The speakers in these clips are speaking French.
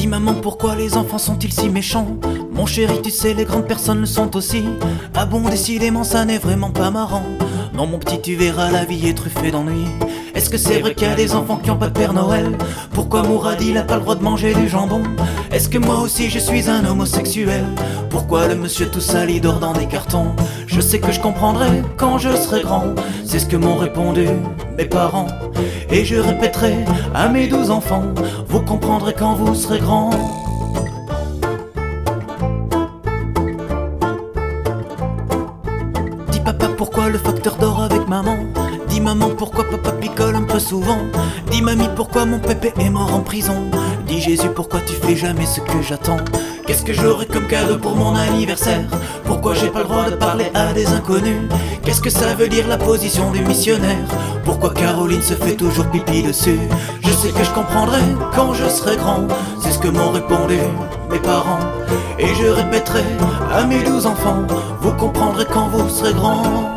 maman, pourquoi les enfants sont-ils si méchants? Mon chéri, tu sais, les grandes personnes le sont aussi. Ah bon, décidément, ça n'est vraiment pas marrant. Non mon petit, tu verras, la vie est truffée d'ennuis. Est-ce que c'est vrai qu'il y a des enfants qui ont pas de Père Noël? Pourquoi Mourad il a pas le droit de manger du jambon? Est-ce que moi aussi je suis un homosexuel? Pourquoi le monsieur tout sale il dort dans des cartons? Je sais que je comprendrai quand je serai grand. C'est ce que m'ont répondu mes parents. Et je répéterai à mes 12 enfants: vous comprendrez quand vous serez grands. Dis papa, pourquoi le facteur dort avec maman? Dis maman, pourquoi papa picole un peu souvent? Dis mamie, pourquoi mon pépé est mort en prison? Dis Jésus, pourquoi tu fais jamais ce que j'attends? Qu'est-ce que j'aurai comme cadeau pour mon anniversaire? Pourquoi j'ai pas le droit de parler à des inconnus? Qu'est-ce que ça veut dire la position du missionnaire? Pourquoi Caroline se fait toujours pipi dessus? Je sais que je comprendrai quand je serai grand. C'est ce que m'ont répondu mes parents. Et je répéterai à mes 12 enfants: vous comprendrez quand vous serez grands.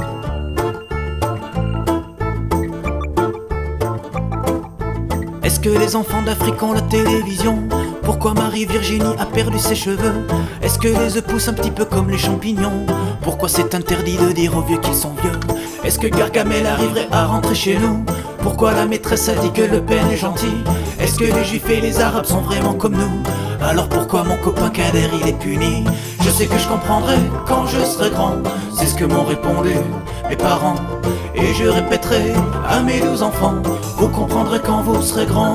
Est-ce que les enfants d'Afrique ont la télévision? Pourquoi Marie-Virginie a perdu ses cheveux? Est-ce que les œufs poussent un petit peu comme les champignons? Pourquoi c'est interdit de dire aux vieux qu'ils sont vieux? Est-ce que Gargamel arriverait à rentrer chez nous? Pourquoi la maîtresse a dit que Le Pen est gentil? Est-ce que les juifs et les arabes sont vraiment comme nous? Alors pourquoi mon copain Kader il est puni? Je sais que je comprendrai quand je serai grand. C'est ce que m'ont répondu mes parents. Et je répéterai à mes 12 enfants: vous comprendrez quand vous serez grands.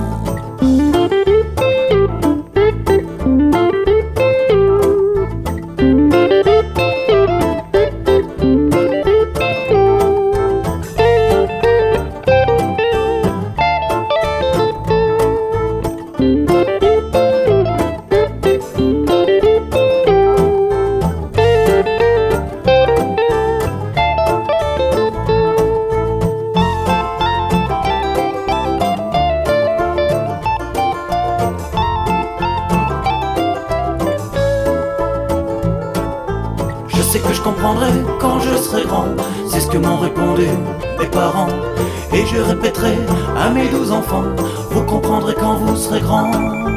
Je sais que je comprendrai quand je serai grand. C'est ce que m'ont répondu mes parents. Et je répéterai à mes 12 enfants: vous comprendrez quand vous serez grands.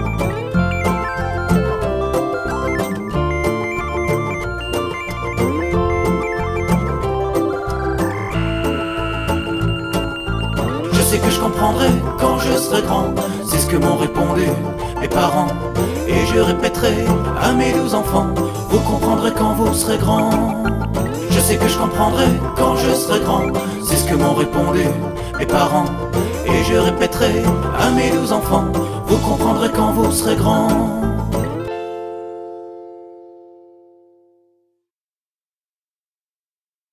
Je sais que je comprendrai quand je serai grand. C'est ce que m'ont répondu mes parents. Et je répéterai à mes 12 enfants: vous comprendrez quand vous serez grands. Je sais que je comprendrai quand je serai grand. C'est ce que m'ont répondu mes parents. Et je répéterai à mes 12 enfants: vous comprendrez quand vous serez grands.